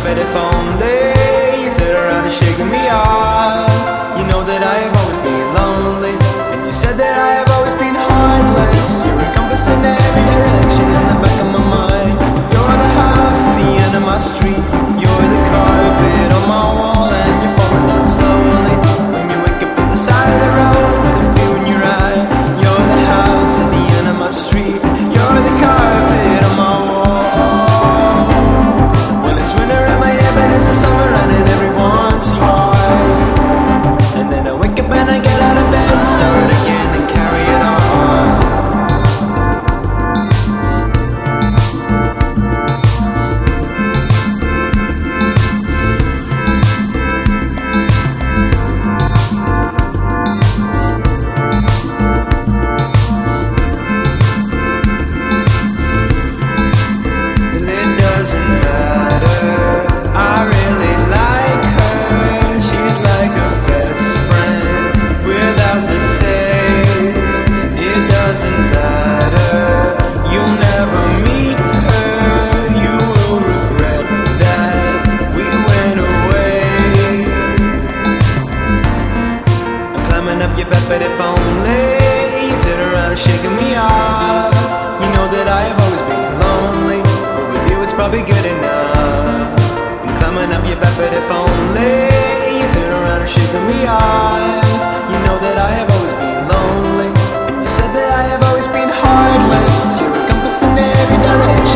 but if only you turn around and shaking me off. You know that I have always been lonely, and you said that I have always been heartless. You're a compass in every direction in the back of my mind. You're the house at the end of my street. You're the carpet on my wall, and you're falling down slowly when you wake up at the side of the road with a fear in your eye. You're the house at the end of my street. You're the carpet on my wall. Well, it's winter in my head, but it's the summer and everyone's hard. And then I wake up and I get out of bed and start again and carry it on. Up your bed, but if only you turn around and shaking me off. You know that I have always been lonely, but with you it's probably good enough. I'm climbing up your bed, but if only you turn around and shaking me off. You know that I have always been lonely, and you said that I have always been heartless. You're a compass in every direction.